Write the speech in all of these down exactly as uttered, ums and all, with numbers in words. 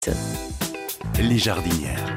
Les jardinières.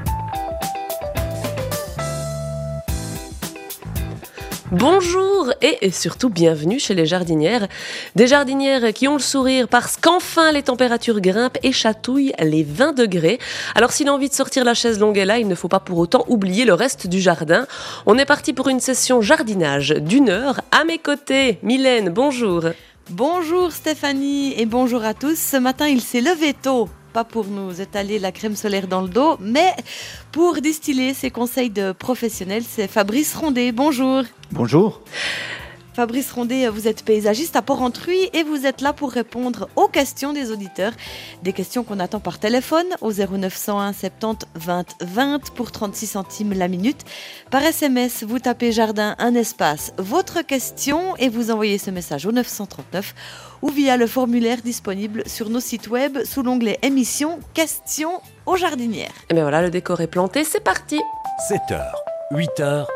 Bonjour et surtout bienvenue chez les jardinières. Des jardinières qui ont le sourire parce qu'enfin les températures grimpent et chatouillent les vingt degrés. Alors si l'envie de sortir la chaise longue est là, il ne faut pas pour autant oublier le reste du jardin. On est parti pour une session jardinage d'une heure. À mes côtés, Mylène, bonjour. Bonjour Stéphanie et bonjour à tous. Ce matin, il s'est levé tôt. Pas pour nous étaler la crème solaire dans le dos, mais pour distiller ses conseils de professionnels, c'est Fabrice Rondet. Bonjour. Bonjour. Fabrice Rondet, vous êtes paysagiste à Port-Rentruy et vous êtes là pour répondre aux questions des auditeurs. Des questions qu'on attend par téléphone au zéro neuf cent un soixante-dix vingt vingt pour trente-six centimes la minute. Par S M S, vous tapez jardin, un espace, votre question et vous envoyez ce message au neuf cent trente-neuf ou via le formulaire disponible sur nos sites web sous l'onglet émissions, questions aux jardinières. Et bien voilà, le décor est planté, c'est parti. sept heures, huit heures.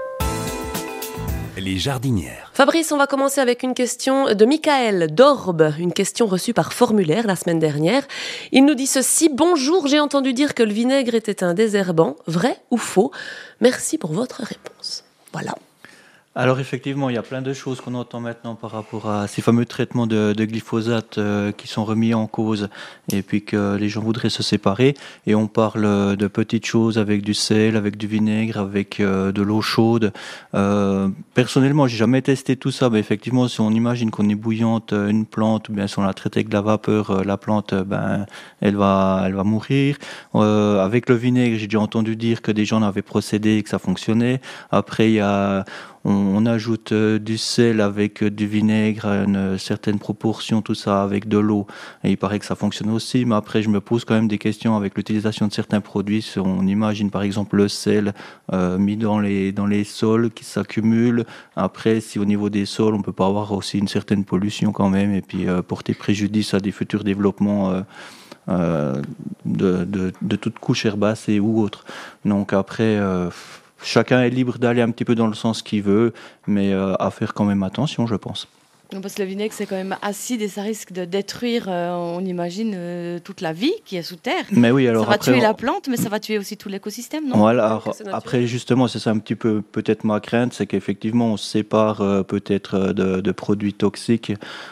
Les jardinières. Fabrice, on va commencer avec une question de Michael d'Orbe, une question reçue par formulaire la semaine dernière. Il nous dit ceci: bonjour, j'ai entendu dire que le vinaigre était un désherbant, vrai ou faux? Merci pour votre réponse. Voilà. Alors effectivement, il y a plein de choses qu'on entend maintenant par rapport à ces fameux traitements de, de glyphosate euh, qui sont remis en cause et puis que les gens voudraient se séparer. Et on parle de petites choses avec du sel, avec du vinaigre, avec euh, de l'eau chaude. Euh, personnellement, j'ai jamais testé tout ça, mais effectivement, si on imagine qu'on ébouillante une plante, ou bien si on la traite avec de la vapeur, euh, la plante, ben, elle va, elle va mourir. Euh, avec le vinaigre, j'ai déjà entendu dire que des gens avaient procédé et que ça fonctionnait. Après, il y a On ajoute du sel avec du vinaigre, une certaine proportion, tout ça avec de l'eau. Et il paraît que ça fonctionne aussi, mais après je me pose quand même des questions avec l'utilisation de certains produits. On imagine par exemple le sel euh, mis dans les, dans les sols qui s'accumulent. Après, si au niveau des sols, on peut pas avoir aussi une certaine pollution quand même et puis euh, porter préjudice à des futurs développements euh, euh, de, de, de toute couche herbacée ou autre. Donc après... Euh, Chacun est libre d'aller un petit peu dans le sens qu'il veut, mais euh, à faire quand même attention, je pense. Parce que le vinaigre, c'est quand même acide et ça risque de détruire, euh, on imagine, euh, toute la vie qui est sous terre. Mais oui, alors ça va après, tuer on... la plante, mais ça va tuer aussi tout l'écosystème, non? Voilà, alors, après, justement, c'est ça un petit peu peut-être ma crainte, c'est qu'effectivement, on se sépare euh, peut-être de, de produits toxiques,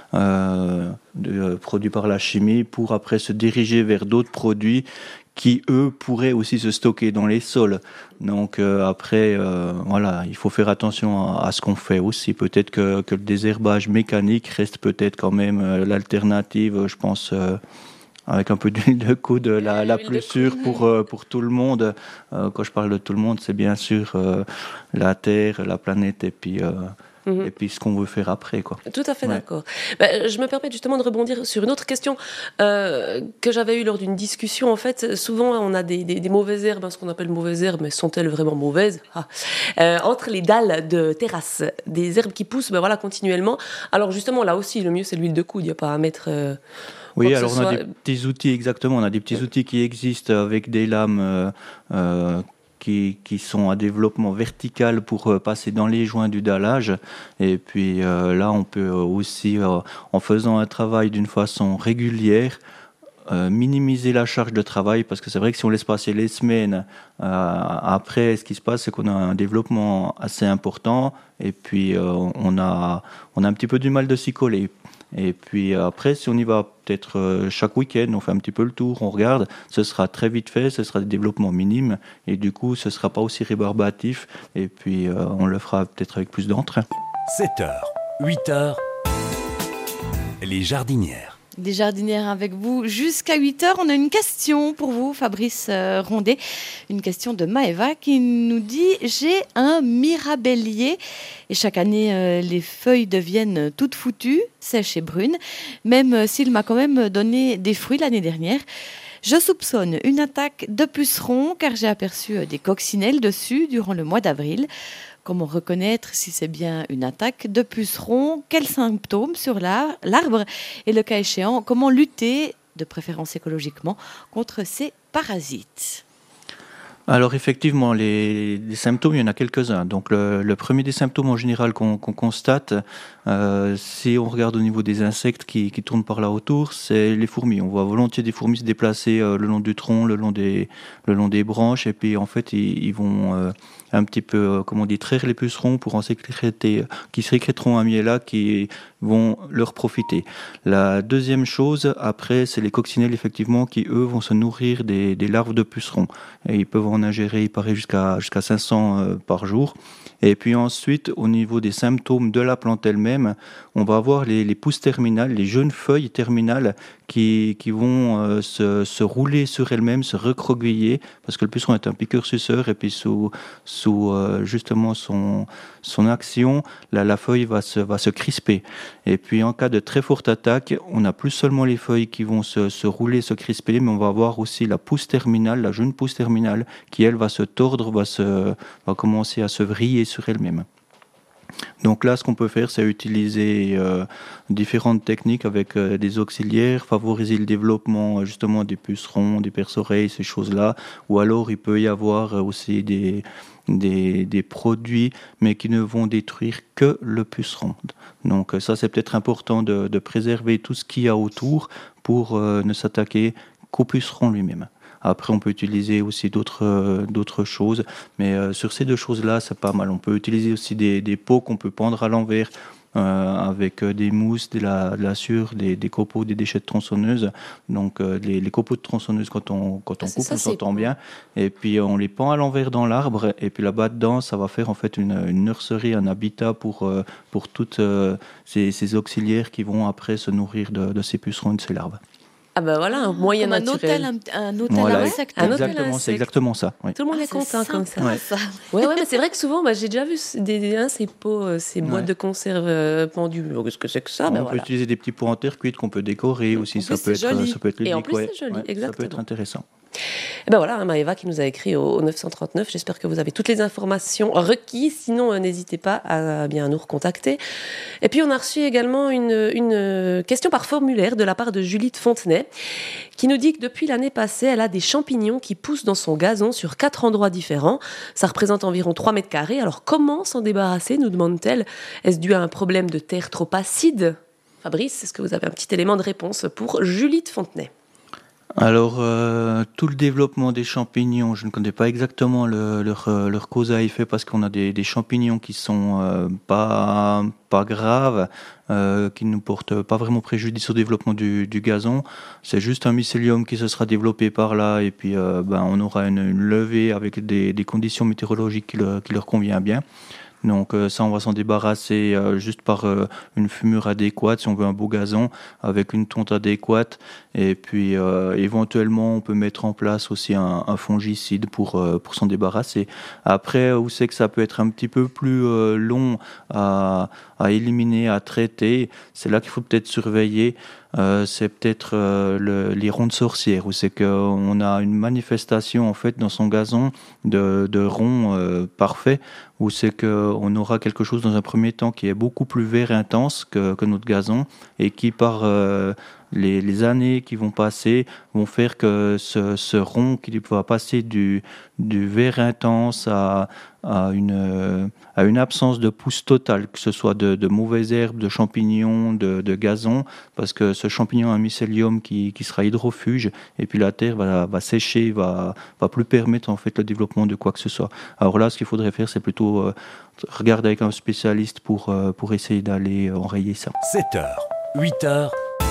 euh, de, euh, produits par la chimie, pour après se diriger vers d'autres produits qui, eux, pourraient aussi se stocker dans les sols. Donc euh, après, euh, voilà, il faut faire attention à, à ce qu'on fait aussi. Peut-être que, que le désherbage mécanique reste peut-être quand même euh, l'alternative, je pense, euh, avec un peu d'huile de coude, la, la plus sûre pour, euh, pour tout le monde. Euh, quand je parle de tout le monde, c'est bien sûr euh, la Terre, la planète et puis... Euh, Mmh. Et puis ce qu'on veut faire après, quoi. Tout à fait, ouais. D'accord. Ben, je me permets justement de rebondir sur une autre question euh, que j'avais eue lors d'une discussion. En fait, souvent on a des, des, des mauvaises herbes, hein, ce qu'on appelle mauvaises herbes, mais sont-elles vraiment mauvaises? ah. euh, Entre les dalles de terrasse, des herbes qui poussent, ben voilà, continuellement. Alors justement, là aussi, le mieux c'est l'huile de coude, il n'y a pas à mettre. Euh, oui, alors on a soit... des petits outils, exactement. On a des petits outils qui existent avec des lames. Euh, euh, Qui, qui sont à développement vertical pour euh, passer dans les joints du dallage. Et puis euh, là, on peut aussi, euh, en faisant un travail d'une façon régulière, euh, minimiser la charge de travail, parce que c'est vrai que si on laisse passer les semaines, euh, après, ce qui se passe, c'est qu'on a un développement assez important, et puis euh, on, a, on a un petit peu du mal de s'y coller. Et puis après, si on y va peut-être euh, chaque week-end, on fait un petit peu le tour, on regarde, ce sera très vite fait, ce sera des développements minimes, et du coup, ce ne sera pas aussi rébarbatif, et puis euh, on le fera peut-être avec plus d'entrain. sept heures, huit heures, les jardinières. Les jardinières avec vous jusqu'à huit heures. On a une question pour vous, Fabrice euh, Rondet. Une question de Maëva qui nous dit « J'ai un mirabellier et chaque année, euh, les feuilles deviennent toutes foutues, sèches et brunes, même euh, s'il m'a quand même donné des fruits l'année dernière. Je soupçonne une attaque de pucerons car j'ai aperçu euh, des coccinelles dessus durant le mois d'avril. Comment reconnaître si c'est bien une attaque de pucerons? Quels symptômes sur la, l'arbre? Et le cas échéant, comment lutter, de préférence écologiquement, contre ces parasites? Alors effectivement, les, les symptômes, il y en a quelques-uns. Donc le, le premier des symptômes en général qu'on, qu'on constate, euh, si on regarde au niveau des insectes qui, qui tournent par là autour, c'est les fourmis. On voit volontiers des fourmis se déplacer euh, le long du tronc, le long des, le long des branches, et puis en fait ils, ils vont euh, un petit peu, euh, comment on dit, traire les pucerons pour en sécréter, qui sécréteront un miel qui vont leur profiter. La deuxième chose, après, c'est les coccinelles, effectivement, qui, eux, vont se nourrir des, des larves de pucerons. Et ils peuvent en ingérer, il paraît, jusqu'à, jusqu'à cinq cents euh, par jour. Et puis ensuite, au niveau des symptômes de la plante elle-même, on va avoir les, les pousses terminales, les jeunes feuilles terminales qui, qui vont euh, se, se rouler sur elles-mêmes, se recroqueviller, parce que le puceron est un piqueur-suceur, et puis sous, sous euh, justement son, son action, la, la feuille va se, va se crisper. Et puis en cas de très forte attaque, on n'a plus seulement les feuilles qui vont se, se rouler, se crisper, mais on va avoir aussi la pousse terminale, la jeune pousse terminale, qui elle va se tordre, va, se, va commencer à se vriller sur elle-même. Donc là, ce qu'on peut faire, c'est utiliser euh, différentes techniques avec euh, des auxiliaires, favoriser le développement euh, justement des pucerons, des perce-oreilles, ces choses-là. Ou alors, il peut y avoir aussi des, des, des produits, mais qui ne vont détruire que le puceron. Donc ça, c'est peut-être important de, de préserver tout ce qu'il y a autour pour euh, ne s'attaquer qu'au puceron lui-même. Après, on peut utiliser aussi d'autres, euh, d'autres choses, mais euh, sur ces deux choses-là, c'est pas mal. On peut utiliser aussi des, des pots qu'on peut pendre à l'envers euh, avec euh, des mousses, de la, de la sciure, des, des copeaux, des déchets de tronçonneuse. Donc, euh, les, les copeaux de tronçonneuse, quand on, quand on ah, coupe, ça, on s'entend bon. bien. Et puis, on les pend à l'envers dans l'arbre. Et puis là-bas, dedans, ça va faire en fait une, une nurserie, un habitat pour, euh, pour toutes euh, ces, ces auxiliaires qui vont après se nourrir de, de ces pucerons et de ces larves. Ah ben voilà, un moyen un naturel. Hôtel, un, un hôtel voilà, à insectes. Un hôtel exactement, à insectes. C'est exactement ça. Oui. Tout le monde ah, est content sympa, comme ça. Ouais. ça. Ouais, ouais, mais c'est vrai que souvent, bah, j'ai déjà vu des, des, hein, ces pots, euh, ces boîtes Ouais. de conserve euh, pendues. Qu'est-ce que c'est que ça? On ben peut voilà. utiliser des petits pots en terre cuite qu'on peut décorer aussi. En Ça plus, peut, c'est être, joli. ça peut être ludique. Et en plus, ouais. c'est joli, Ouais, exactement. Ça peut être intéressant. Et ben voilà, Maëva qui nous a écrit au, au neuf cent trente-neuf. J'espère que vous avez toutes les informations requises. Sinon, euh, n'hésitez pas à, à bien nous recontacter. Et puis, on a reçu également une, une question par formulaire de la part de Julie de Fontenay, qui nous dit que depuis l'année passée, elle a des champignons qui poussent dans son gazon sur quatre endroits différents. Ça représente environ trois mètres carrés. Alors, comment s'en débarrasser, nous demande-t-elle. Est-ce dû à un problème de terre trop acide? Fabrice, est-ce que vous avez un petit élément de réponse pour Julie de Fontenay? Alors, euh, tout le développement des champignons, je ne connais pas exactement le, leur, leur cause à effet parce qu'on a des, des champignons qui sont euh, pas, pas graves, euh, qui ne portent pas vraiment préjudice au développement du, du gazon. C'est juste un mycélium qui se sera développé par là et puis euh, ben, on aura une, une levée avec des, des conditions météorologiques qui, le, qui leur convient bien. Donc euh, ça, on va s'en débarrasser euh, juste par euh, une fumure adéquate, si on veut un beau gazon, avec une tonte adéquate. Et puis euh, éventuellement, on peut mettre en place aussi un, un fongicide pour, euh, pour s'en débarrasser. Après, où c'est que ça peut être un petit peu plus euh, long à, à éliminer, à traiter, c'est là qu'il faut peut-être surveiller. Euh, c'est peut-être euh, le, les ronds de sorcières, où c'est qu'on a une manifestation en fait dans son gazon de, de ronds euh, parfaits, où c'est qu'on aura quelque chose dans un premier temps qui est beaucoup plus vert intense que, que notre gazon et qui par euh, les, les années qui vont passer vont faire que ce, ce rond qui va passer du, du vert intense à, à, une, à une absence de pousse totale, que ce soit de, de mauvaises herbes, de champignons, de, de gazon, parce que ce champignon a un mycélium qui, qui sera hydrofuge et puis la terre va, va sécher, va, va plus permettre en fait le développement de quoi que ce soit. Alors là, ce qu'il faudrait faire, c'est plutôt euh, regarder avec un spécialiste pour, euh, pour essayer d'aller enrayer ça. sept heures, huit heures,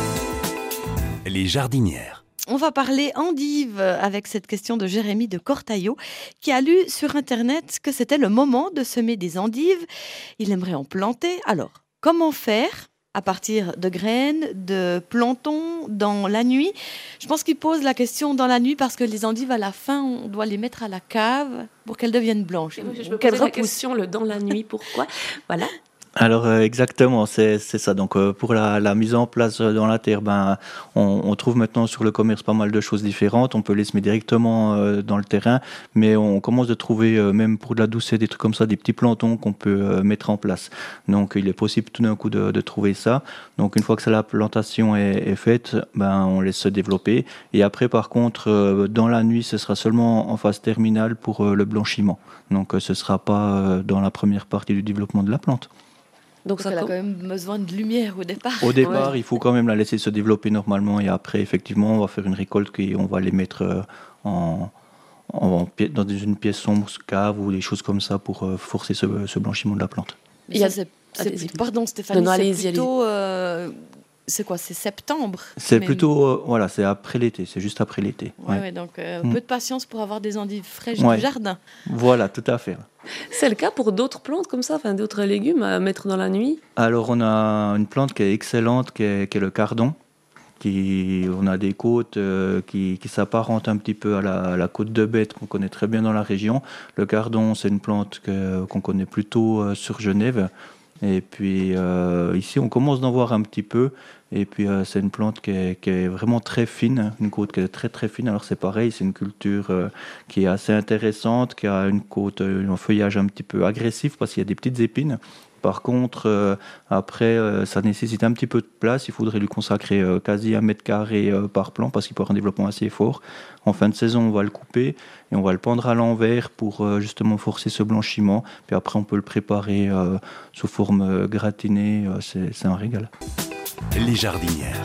les jardinières. On va parler endive avec cette question de Jérémy de Cortaillot qui a lu sur Internet que c'était le moment de semer des endives. Il aimerait en planter. Alors, comment faire à partir de graines, de plantons dans la nuit? Je pense qu'il pose la question dans la nuit parce que les endives, à la fin, on doit les mettre à la cave pour qu'elles deviennent blanches. Je me posais la question le dans la nuit, pourquoi? Voilà. Alors euh, exactement, c'est, c'est ça. Donc euh, pour la, la mise en place euh, dans la terre, ben, on, on trouve maintenant sur le commerce pas mal de choses différentes. On peut les semer directement euh, dans le terrain, mais on commence de trouver, euh, même pour de la douceur, des trucs comme ça, des petits plantons qu'on peut euh, mettre en place. Donc il est possible tout d'un coup de, de trouver ça. Donc une fois que ça, la plantation est, est faite, ben, on laisse se développer. Et après par contre, euh, dans la nuit, ce sera seulement en phase terminale pour euh, le blanchiment. Donc euh, ce ne sera pas euh, dans la première partie du développement de la plante. Donc, Donc elle a quand même besoin de lumière au départ. Au départ, ouais. Il faut quand même la laisser se développer normalement et après, effectivement, on va faire une récolte et on va les mettre en, en, dans une pièce sombre, cave ou des choses comme ça pour forcer ce, ce blanchiment de la plante. Il y a, c'est, c'est, pardon Stéphanie, non, non, c'est plutôt... Euh, c'est quoi, c'est septembre? C'est mais... plutôt, euh, voilà, c'est après l'été, c'est juste après l'été. Ouais, ouais. Ouais, donc euh, mm. peu de patience pour avoir des endives fraîches ouais. du jardin. Voilà, tout à fait. C'est le cas pour d'autres plantes comme ça, enfin d'autres légumes à mettre dans la nuit? Alors on a une plante qui est excellente, qui est, qui est le cardon. Qui, on a des côtes euh, qui, qui s'apparentent un petit peu à la, à la côte de bête qu'on connaît très bien dans la région. Le cardon, c'est une plante que, qu'on connaît plutôt euh, sur Genève. Et puis euh, ici, on commence d'en voir un petit peu. Et puis euh, c'est une plante qui est, qui est vraiment très fine, une côte qui est très très fine. Alors c'est pareil, c'est une culture euh, qui est assez intéressante, qui a une côte, un feuillage un petit peu agressif parce qu'il y a des petites épines. Par contre, euh, après, euh, ça nécessite un petit peu de place. Il faudrait lui consacrer euh, quasi un mètre carré euh, par plant parce qu'il peut avoir un développement assez fort. En fin de saison, on va le couper et on va le pendre à l'envers pour euh, justement forcer ce blanchiment. Puis après, on peut le préparer euh, sous forme euh, gratinée. Euh, c'est, c'est un régal. Les jardinières.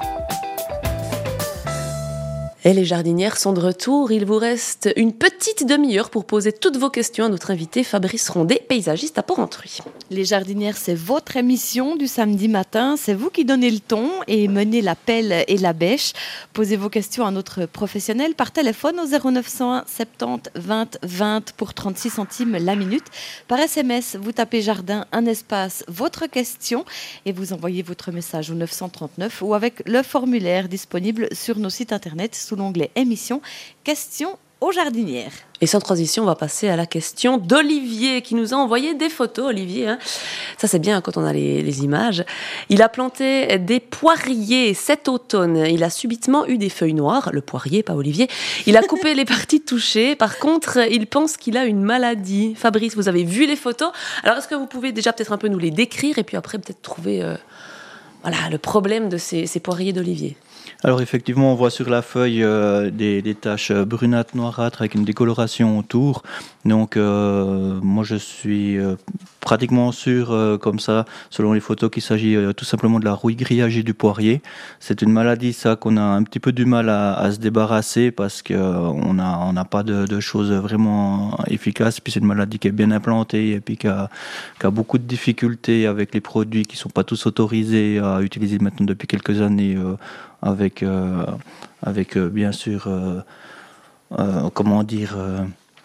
Et les jardinières sont de retour. Il vous reste une petite demi-heure pour poser toutes vos questions à notre invité Fabrice Rondet, paysagiste à Porrentruy. Les jardinières, c'est votre émission du samedi matin. C'est vous qui donnez le ton et menez la pelle et la bêche. Posez vos questions à notre professionnel par téléphone au zéro neuf cent un soixante-dix vingt vingt pour trente-six centimes la minute. Par S M S, vous tapez jardin, un espace, votre question et vous envoyez votre message au neuf cent trente-neuf ou avec le formulaire disponible sur nos sites internet sous l'onglet émission, questions aux jardinières. Et sans transition, on va passer à la question d'Olivier qui nous a envoyé des photos. Olivier, hein. Ça c'est bien quand on a les, les images. Il a planté des poiriers cet automne. Il a subitement eu des feuilles noires, le poirier, pas Olivier. Il a coupé les parties touchées. Par contre, il pense qu'il a une maladie. Fabrice, vous avez vu les photos. Alors, est-ce que vous pouvez déjà peut-être un peu nous les décrire et puis après peut-être trouver euh, voilà, le problème de ces, ces poiriers d'Olivier? Alors effectivement, on voit sur la feuille euh, des, des taches brunâtres, noirâtres avec une décoloration autour. Donc euh, moi je suis euh, pratiquement sûr euh, comme ça, selon les photos, qu'il s'agit euh, tout simplement de la rouille grillagée du poirier. C'est une maladie ça qu'on a un petit peu du mal à, à se débarrasser parce qu'on euh, n'a on n'a pas de, de choses vraiment efficaces. Puis c'est une maladie qui est bien implantée et puis qui a, qui a beaucoup de difficultés avec les produits qui ne sont pas tous autorisés à utiliser maintenant depuis quelques années. Euh, avec, euh, avec euh, bien sûr, euh, euh, comment dire, euh,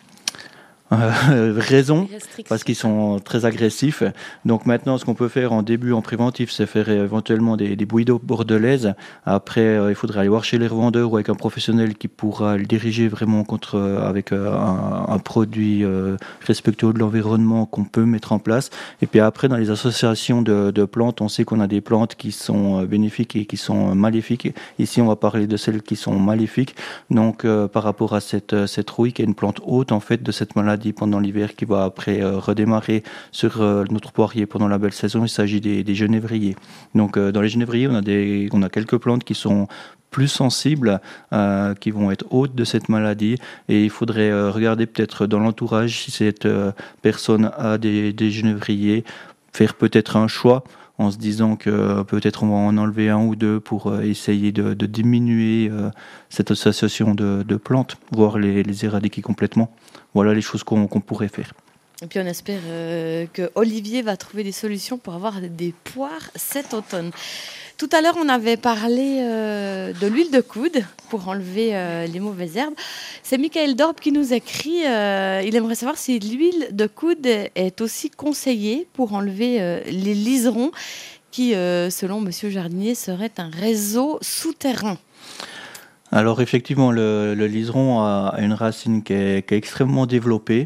euh, raison, parce qu'ils sont très agressifs. Donc maintenant, ce qu'on peut faire en début, en préventif, c'est faire éventuellement des, des bouillies d'eau bordelaises. Après, euh, il faudrait aller voir chez les revendeurs ou avec un professionnel qui pourra le diriger vraiment contre, euh, avec euh, un, un produit euh, respectueux de l'environnement qu'on peut mettre en place. Et puis après, dans les associations de, de plantes, on sait qu'on a des plantes qui sont bénéfiques et qui sont maléfiques. Ici, on va parler de celles qui sont maléfiques. Donc, euh, par rapport à cette, cette rouille, qui est une plante haute, en fait, de cette maladie pendant l'hiver, qui va après euh, redémarrer sur euh, notre poirier pendant la belle saison, il s'agit des, des genévriers. Donc, euh, dans les genévriers, on a, des, on a quelques plantes qui sont plus sensibles, euh, qui vont être hautes de cette maladie, et il faudrait euh, regarder peut-être dans l'entourage si cette euh, personne a des, des genévriers, faire peut-être un choix en se disant que peut-être on va en enlever un ou deux pour euh, essayer de, de diminuer euh, cette association de, de plantes, voire les, les éradiquer complètement. Voilà les choses qu'on, qu'on pourrait faire. Et puis on espère euh, que Olivier va trouver des solutions pour avoir des poires cet automne. Tout à l'heure, on avait parlé euh, de l'huile de coude pour enlever euh, les mauvaises herbes. C'est Michael Dorp qui nous écrit. Euh, il aimerait savoir si l'huile de coude est aussi conseillée pour enlever euh, les liserons qui, euh, selon Monsieur Jardinier, serait un réseau souterrain. Alors effectivement, le, le liseron a une racine qui est, qui est extrêmement développée.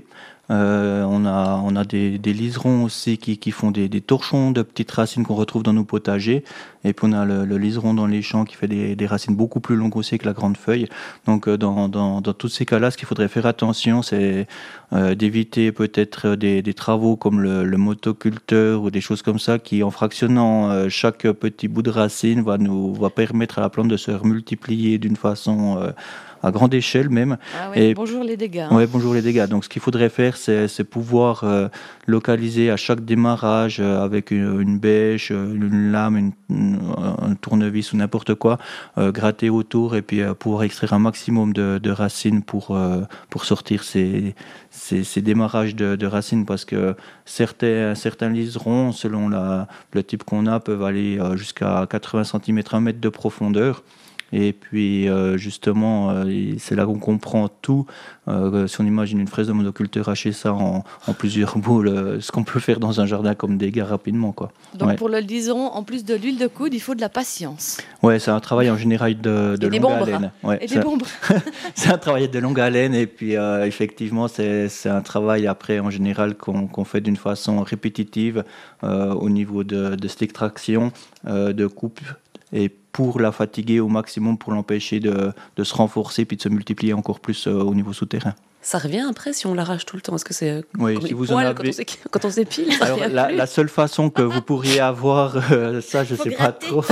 Euh, on a, on a des, des liserons aussi qui, qui font des, des torchons de petites racines qu'on retrouve dans nos potagers. Et puis on a le, le liseron dans les champs qui fait des, des racines beaucoup plus longues aussi que la grande feuille. Donc euh, dans, dans, dans tous ces cas-là, ce qu'il faudrait faire attention, c'est euh, d'éviter peut-être des, des travaux comme le, le motoculteur ou des choses comme ça qui, en fractionnant euh, chaque petit bout de racine, va nous va permettre à la plante de se multiplier d'une façon euh, à grande échelle même. Ah ouais, Et, bonjour les dégâts. Hein. ouais, bonjour les dégâts. Donc ce qu'il faudrait faire, c'est, c'est pouvoir euh, localiser à chaque démarrage euh, avec une, une bêche, une lame, une, une, un tournevis ou n'importe quoi, euh, gratter autour et puis euh, pouvoir extraire un maximum de, de racines pour, euh, pour sortir ces, ces, ces démarrages de, de racines, parce que certains, certains liserons, selon la, le type qu'on a, peuvent aller euh, jusqu'à quatre-vingts centimètres, un mètre de profondeur. Et puis euh, justement, euh, c'est là qu'on comprend tout. Euh, si on imagine une fraise de monoculteur, hacher ça en, en plusieurs boules, euh, ce qu'on peut faire dans un jardin comme dégâts rapidement, quoi. Donc Ouais. pour le liseron, en plus de l'huile de coude, il faut de la patience. Ouais, c'est un travail en général de, de Et des longue bombes, haleine. Ouais, Et c'est, des bombes. c'est un travail de longue haleine et puis euh, effectivement, c'est, c'est un travail après en général qu'on, qu'on fait d'une façon répétitive euh, au niveau de, de cette extraction, euh, de coupe, et pour la fatiguer au maximum, pour l'empêcher de, de se renforcer puis de se multiplier encore plus euh, au niveau souterrain. Ça revient après si on l'arrache tout le temps. Est-ce que c'est Oui, comme si les vous en poils avez- quand, on s'é- quand on s'épile, ça Alors revient la, plus. la seule façon que vous pourriez avoir, euh, ça je Faut sais gratter. pas trop.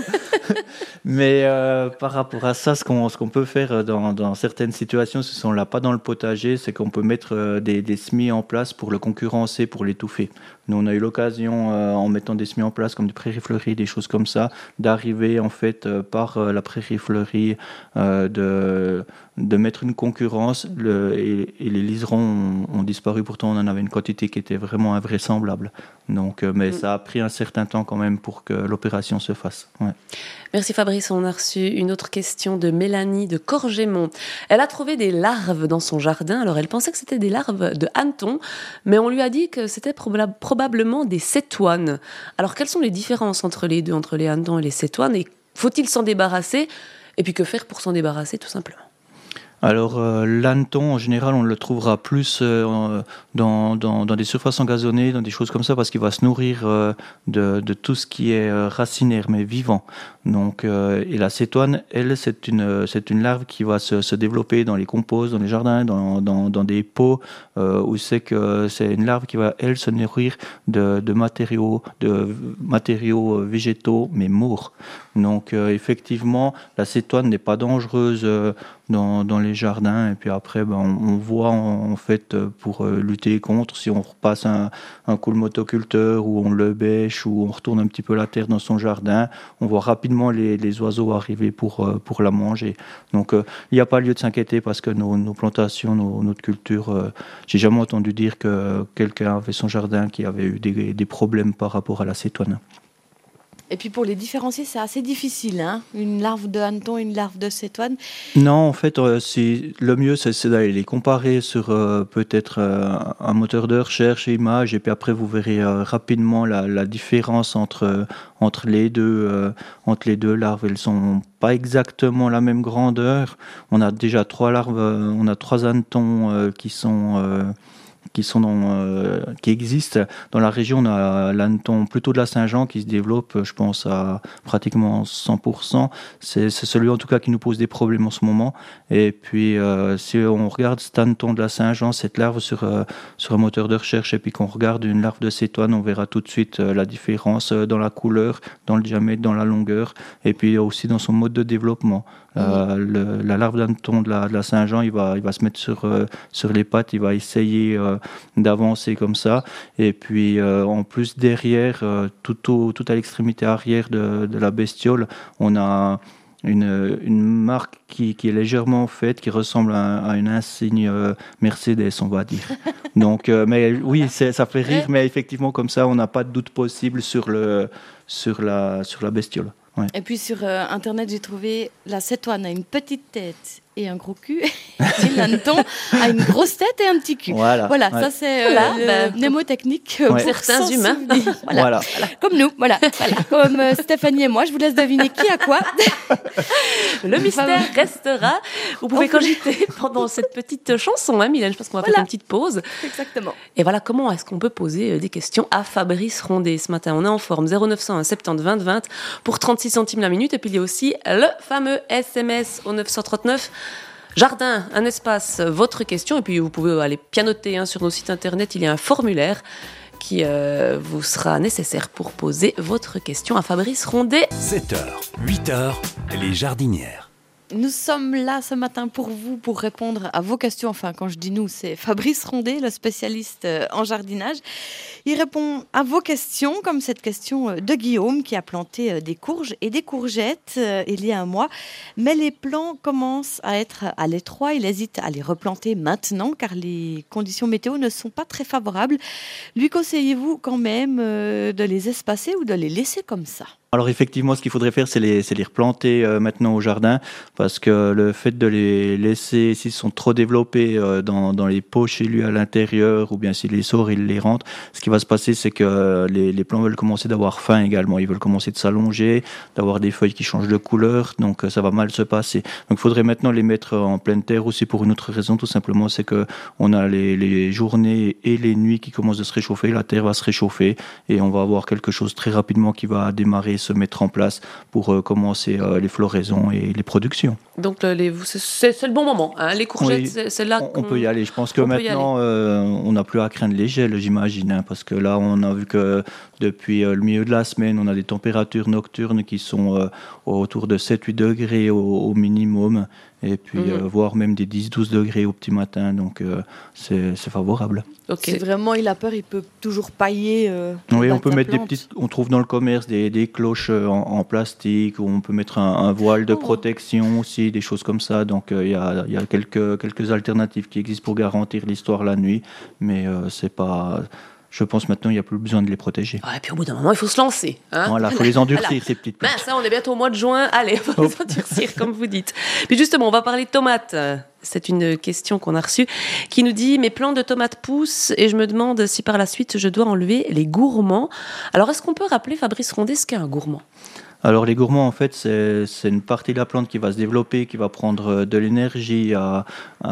Mais euh, par rapport à ça, ce qu'on, ce qu'on peut faire dans, dans certaines situations, si on l'a pas dans le potager, c'est qu'on peut mettre euh, des, des semis en place pour le concurrencer, pour l'étouffer. Nous, on a eu l'occasion, euh, en mettant des semis en place, comme des prairies fleuries, des choses comme ça, d'arriver en fait euh, par euh, la prairie fleurie, euh, de, de mettre une concurrence. Le, et, et les liserons ont, ont disparu. Pourtant, on en avait une quantité qui était vraiment invraisemblable. Donc, euh, mais Mm. ça a pris un certain temps quand même pour que l'opération se fasse. Ouais. Merci Fabrice, on a reçu une autre question de Mélanie de Corgémont. Elle a trouvé des larves dans son jardin, alors elle pensait que c'était des larves de hanneton, mais on lui a dit que c'était proba- probablement des cétoines. Alors quelles sont les différences entre les deux, entre les hannetons et les cétoines, et faut-il s'en débarrasser? Et puis que faire pour s'en débarrasser tout simplement? Alors, euh, l'hanneton, en général, on le trouvera plus euh, dans, dans, dans des surfaces engazonnées, dans des choses comme ça, parce qu'il va se nourrir euh, de, de tout ce qui est euh, racinaire, mais vivant. Donc, euh, et la cétoine, elle, c'est une, c'est une larve qui va se, se développer dans les composts, dans les jardins, dans, dans, dans des pots, euh, où c'est que c'est une larve qui va, elle, se nourrir de, de matériaux, de matériaux euh, végétaux, mais morts. Donc, euh, effectivement, la cétoine n'est pas dangereuse euh, dans, dans les jardins. Et puis après, ben, on, on voit en, en fait euh, pour euh, lutter contre, si on repasse un, un coup le motoculteur ou on le bêche ou on retourne un petit peu la terre dans son jardin, on voit rapidement les, les oiseaux arriver pour, euh, pour la manger. Donc euh, il n'y a pas lieu de s'inquiéter parce que nos, nos plantations, nos, notre culture, euh, j'ai jamais entendu dire que quelqu'un avait son jardin qui avait eu des, des problèmes par rapport à la cétoine. Et puis pour les différencier, c'est assez difficile. Hein, une larve de hanneton et une larve de cétoine. Non, en fait, euh, c'est, le mieux, c'est, c'est d'aller les comparer sur euh, peut-être euh, un moteur de recherche et image, et puis après, vous verrez euh, rapidement la, la différence entre, euh, entre, les deux, euh, entre les deux larves. Elles sont pas exactement la même grandeur. On a déjà trois larves, euh, on a trois hannetons euh, qui sont... Euh, qui sont dans, euh, qui existent dans la région. On a l'hanneton plutôt de la Saint-Jean qui se développe, je pense, à pratiquement cent pour cent. C'est, c'est celui en tout cas qui nous pose des problèmes en ce moment. Et puis euh, si on regarde cet hanneton de la Saint-Jean, cette larve sur, euh, sur un moteur de recherche, et puis qu'on regarde une larve de cétoine, on verra tout de suite euh, la différence euh, dans la couleur, dans le diamètre, dans la longueur, et puis aussi dans son mode de développement. Euh, le, la larve d'hanneton de la, de la Saint-Jean, il va, il va se mettre sur, euh, sur les pattes, il va essayer euh, d'avancer comme ça. Et puis euh, en plus derrière, euh, tout, au, tout à l'extrémité arrière de, de la bestiole, on a une, une marque qui, qui est légèrement faite, qui ressemble à, à une insigne euh, Mercedes, on va dire. Donc, euh, mais oui, c'est, ça fait rire, mais effectivement comme ça, on n'a pas de doute possible sur, le, sur, la, sur la bestiole. Ouais. Et puis sur euh, Internet, j'ai trouvé la cétoine a une petite tête et un gros cul. Et l'hanneton a une grosse tête et un petit cul. Voilà, voilà ouais. ça c'est euh, Voilà, le bah, mnémotechnique comme pour certains s'en humains. souvenir. Voilà. Voilà. Comme nous, voilà. Comme euh, Stéphanie et moi, je vous laisse deviner qui a quoi. Le mystère restera. Vous pouvez cogiter pendant cette petite chanson, hein, Mylène. Je pense qu'on va Voilà. faire une petite pause. Exactement. Et voilà, comment est-ce qu'on peut poser des questions à Fabrice Rondet ce matin? On est en forme, zéro neuf cent un soixante-dix vingt vingt pour trente-six centimes la minute. Et puis il y a aussi le fameux S M S au neuf cent trente-neuf. Jardin, un espace, votre question. Et puis vous pouvez aller pianoter hein, sur nos sites internet. Il y a un formulaire qui euh, vous sera nécessaire pour poser votre question à Fabrice Rondet. sept heures, huit heures, les jardinières. Nous sommes là ce matin pour vous, pour répondre à vos questions. Enfin, quand je dis nous, c'est Fabrice Rondet, le spécialiste en jardinage. Il répond à vos questions, comme cette question de Guillaume qui a planté des courges et des courgettes euh, il y a un mois. Mais les plants commencent à être à l'étroit. Il hésite à les replanter maintenant car les conditions météo ne sont pas très favorables. Lui conseillez-vous quand même euh, de les espacer ou de les laisser comme ça ? Alors effectivement, ce qu'il faudrait faire, c'est les, c'est les replanter euh, maintenant au jardin, parce que le fait de les laisser, s'ils sont trop développés euh, dans, dans les pots chez lui à l'intérieur, ou bien s'il les sort, il les rentre, ce qui va se passer, c'est que les, les plants veulent commencer d'avoir faim également. Ils veulent commencer de s'allonger, d'avoir des feuilles qui changent de couleur, donc ça va mal se passer. Donc il faudrait maintenant les mettre en pleine terre aussi pour une autre raison, tout simplement, c'est que on a les, les journées et les nuits qui commencent de se réchauffer, la terre va se réchauffer, et on va avoir quelque chose très rapidement qui va démarrer, se mettre en place pour euh, commencer euh, les floraisons et les productions. Donc le- les, c'est, c'est, c'est le bon moment. Hein. Les courgettes, Oui, c'est, c'est là On, on qu'on- peut y aller. Je pense que on peut y maintenant, euh, on n'a plus à craindre les gels, j'imagine, hein, parce que là, on a vu que depuis euh, le milieu de la semaine, on a des températures nocturnes qui sont euh, autour de sept huit degrés au, au minimum, et puis Mhm. euh, voire même des dix douze degrés au petit matin, donc euh, c'est, c'est favorable. Ok. Si vraiment il a peur, il peut toujours pailler. Euh, Oui, le on bas peut de sa mettre des plante. petites. On trouve dans le commerce des, des cloches euh, en, en plastique, ou on peut mettre un, un voile de Oh. protection aussi, des choses comme ça. Donc il euh, y a, y a quelques, quelques alternatives qui existent pour garantir l'histoire la nuit, mais euh, c'est pas. Je pense maintenant il n'y a plus besoin de les protéger. Ouais, et puis au bout d'un moment, il faut se lancer. Hein. Voilà, il faut les endurcir, Voilà. ces petites Ben, plantes. ça, on est bientôt au mois de juin. Allez, on va les endurcir, comme vous dites. Puis justement, on va parler de tomates. C'est une question qu'on a reçue qui nous dit « Mes plants de tomates poussent et je me demande si par la suite je dois enlever les gourmands. » Alors, est-ce qu'on peut rappeler, Fabrice Rondet, ce qu'est un gourmand ? Alors les gourmands, en fait, c'est, c'est une partie de la plante qui va se développer, qui va prendre de l'énergie à,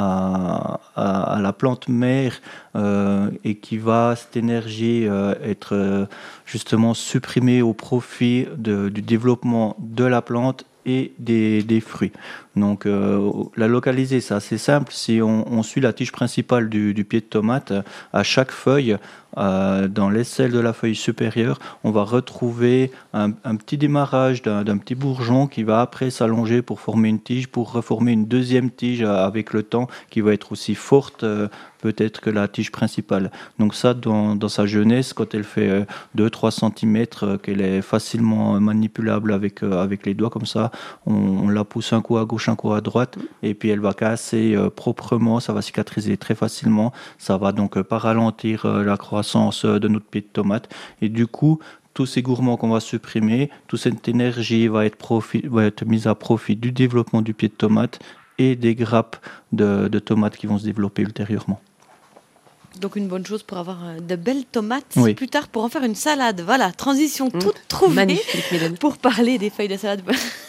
à, à, à la plante mère, euh, et qui va, cette énergie, euh, être euh, justement supprimée au profit de, du développement de la plante et des, des fruits. Donc euh, la localiser, c'est assez simple. Si on, on suit la tige principale du, du pied de tomate, à chaque feuille, euh, dans l'aisselle de la feuille supérieure, on va retrouver un, un petit démarrage d'un, d'un petit bourgeon qui va après s'allonger pour former une tige, pour reformer une deuxième tige avec le temps, qui va être aussi forte euh, peut-être que la tige principale. Donc ça, dans, dans sa jeunesse, quand elle fait euh, deux à trois centimètres, euh, qu'elle est facilement manipulable avec, euh, avec les doigts comme ça, on, on la pousse un coup à gauche, un coup à droite, et puis elle va casser euh, proprement, ça va cicatriser très facilement, ça va donc euh, pas ralentir euh, la croissance euh, de notre pied de tomate, et du coup, tous ces gourmands qu'on va supprimer, toute cette énergie va être, profit, va être mise à profit du développement du pied de tomate et des grappes de, de tomates qui vont se développer ultérieurement. Donc une bonne chose pour avoir euh, de belles tomates Oui. plus tard pour en faire une salade. Voilà, transition toute trouvée Magnifique, Mylène. pour parler des feuilles de salade.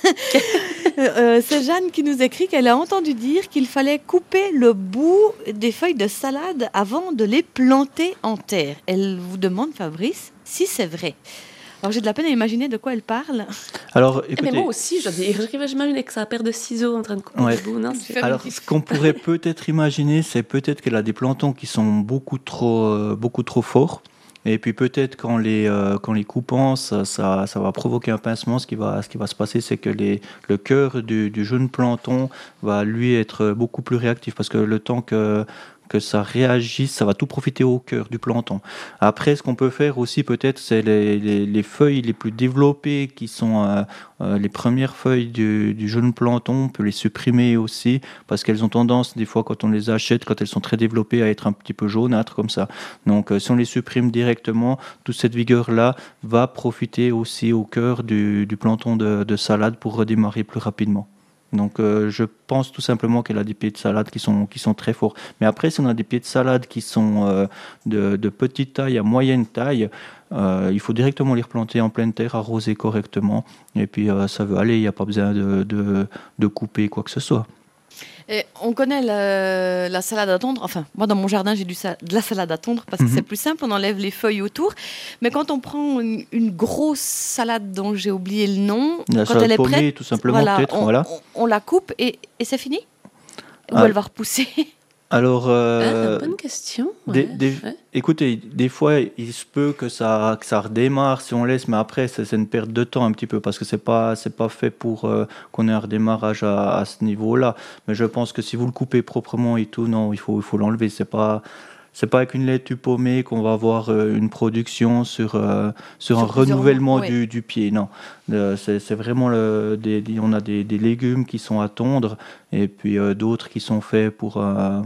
Euh, c'est Jeanne qui nous écrit qu'elle a entendu dire qu'il fallait couper le bout des feuilles de salade avant de les planter en terre. Elle vous demande, Fabrice, si c'est vrai. Alors j'ai de la peine à imaginer de quoi elle parle. Alors, Eh, écoutez, mais moi aussi, je dis- j'imagine avec sa paire de ciseaux en train de couper Ouais. le bout. Non, c'est- Faire une alors, petite- ce qu'on pourrait peut-être imaginer, c'est peut-être qu'elle a des plantons qui sont beaucoup trop, euh, beaucoup trop forts. Et puis peut-être qu'en les, euh, qu'en les coupant, ça, ça, ça va provoquer un pincement. Ce qui va, ce qui va se passer, c'est que les, le cœur du, du jeune planton va lui être beaucoup plus réactif, parce que le temps que que ça réagisse, ça va tout profiter au cœur du planton. Après, ce qu'on peut faire aussi peut-être, c'est les, les, les feuilles les plus développées, qui sont euh, euh, les premières feuilles du, du jeune planton, on peut les supprimer aussi, parce qu'elles ont tendance, des fois, quand on les achète, quand elles sont très développées, à être un petit peu jaunâtres comme ça. Donc, euh, si on les supprime directement, toute cette vigueur-là va profiter aussi au cœur du, du planton de, de salade pour redémarrer plus rapidement. Donc euh, je pense tout simplement qu'elle a des pieds de salade qui sont, qui sont très forts. Mais après, si on a des pieds de salade qui sont euh, de, de petite taille à moyenne taille, euh, il faut directement les replanter en pleine terre, arroser correctement. Et puis euh, ça veut aller, il n'y a pas besoin de, de, de couper quoi que ce soit. Et on connaît la, la salade à tondre. Enfin, moi, dans mon jardin, j'ai du sa- de la salade à tondre parce que Mhm. c'est plus simple, on enlève les feuilles autour. Mais quand on prend une, une grosse salade dont j'ai oublié le nom, La quand salade elle est paumée, prête, tout simplement, voilà, peut-être, on, voilà. on- on la coupe et, et c'est fini. Ou Ah. elle va repousser. Alors, euh, Ah, bonne question. des- Ouais, des- ouais. écoutez, des fois, il se peut que ça, que ça redémarre si on laisse, mais après, c'est, c'est une perte de temps un petit peu parce que c'est pas, c'est pas fait pour euh, qu'on ait un redémarrage à, à ce niveau-là. Mais je pense que si vous le coupez proprement et tout, non, il faut, il faut l'enlever. C'est pas, c'est pas avec une laitue paumée qu'on va avoir euh, une production sur, euh, sur, Sur un plusieurs renouvellement mois, oui. du, du pied. Non, Euh, c'est, c'est vraiment le, des, des- on a des, des légumes qui sont à tondre et puis euh, d'autres qui sont faits pour euh,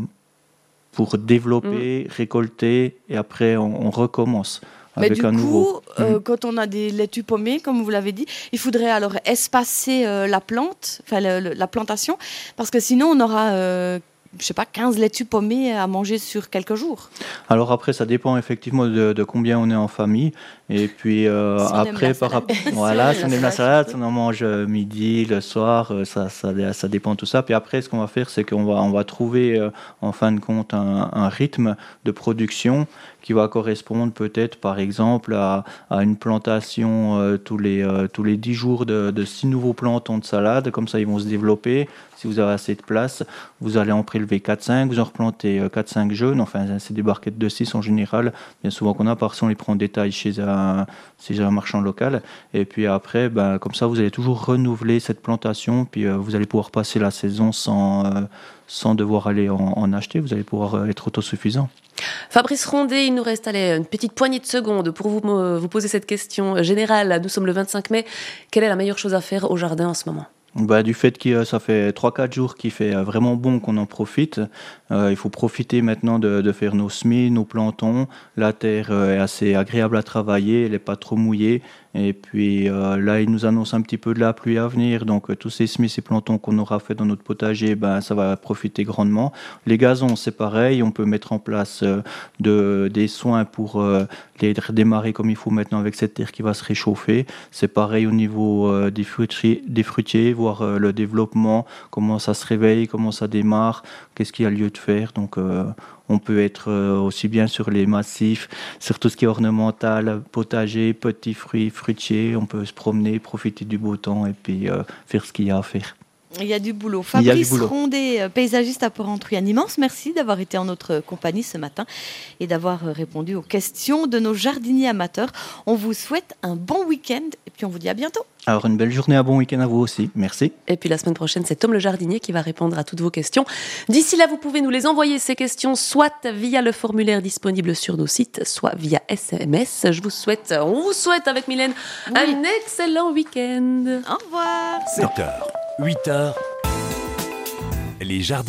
pour développer, récolter, et après on, on recommence Mais avec du un coup, nouveau. euh, Mhm. quand on a des laitues paumées, comme vous l'avez dit, il faudrait alors espacer euh, la plante, enfin le- le- la plantation, parce que sinon on aura, euh, je sais pas, quinze laitues paumées à manger sur quelques jours. Alors après, ça dépend effectivement de, de combien on est en famille. Et puis euh, Si on aime après, la par salade. rapport, voilà, Si si on on aime aime la la salade, salade, on en mange euh, midi, le soir, euh, ça, ça, ça dépend de tout ça. Puis après, ce qu'on va faire, c'est qu'on va, on va trouver euh, en fin de compte un, un rythme de production qui va correspondre peut-être, par exemple, à, à une plantation euh, tous les euh, tous les dix jours de, de six nouveaux plantons de salade. Comme ça, ils vont se développer. Si vous avez assez de place, vous allez en prélever quatre cinq, vous en replantez euh, quatre cinq jeunes. Enfin, c'est des barquettes de six en général, bien souvent qu'on a. Par ça, on les prend en détail chez un, chez un marchand local. Et puis après, ben, comme ça, vous allez toujours renouveler cette plantation. Puis euh, vous allez pouvoir passer la saison sans, euh, sans devoir aller en, en acheter. Vous allez pouvoir euh, être autosuffisant. Fabrice Rondet, il nous reste allez, une petite poignée de secondes pour vous, me- vous poser cette question générale. Nous sommes le vingt-cinq mai. Quelle est la meilleure chose à faire au jardin en ce moment ? Bah, du fait que ça fait trois quatre jours qu'il fait vraiment bon qu'on en profite, euh, il faut profiter maintenant de, de faire nos semis, nos plantons. La terre euh, est assez agréable à travailler, elle n'est pas trop mouillée. Et puis euh, là, il nous annonce un petit peu de la pluie à venir. Donc euh, tous ces semis, ces plantons qu'on aura fait dans notre potager, ben, ça va profiter grandement. Les gazons, c'est pareil. On peut mettre en place euh, de, des soins pour euh, les redémarrer comme il faut maintenant avec cette terre qui va se réchauffer. C'est pareil au niveau euh, des fruitiers, des fruitiers, voir euh, le développement, comment ça se réveille, comment ça démarre, qu'est-ce qu'il y a lieu de faire. Donc euh, on peut être euh, aussi bien sur les massifs, sur tout ce qui est ornemental, potager, petits fruits, fruitiers. On peut se promener, profiter du beau temps et puis euh, faire ce qu'il y a à faire. Il y a du boulot. Il y a du Fabrice boulot. Rondet, euh, paysagiste à Port-Entruy, un immense merci d'avoir été en notre compagnie ce matin et d'avoir euh, répondu aux questions de nos jardiniers amateurs. On vous souhaite un bon week-end et puis on vous dit à bientôt. Alors une belle journée, un bon week-end à vous aussi. Merci. Et puis la semaine prochaine, c'est Tom le jardinier qui va répondre à toutes vos questions. D'ici là, vous pouvez nous les envoyer, ces questions, soit via le formulaire disponible sur nos sites, soit via S M S. Je vous souhaite, on vous souhaite avec Mylène, Oui. un excellent week-end. Au revoir. sept heures, huit heures, les jardiniers.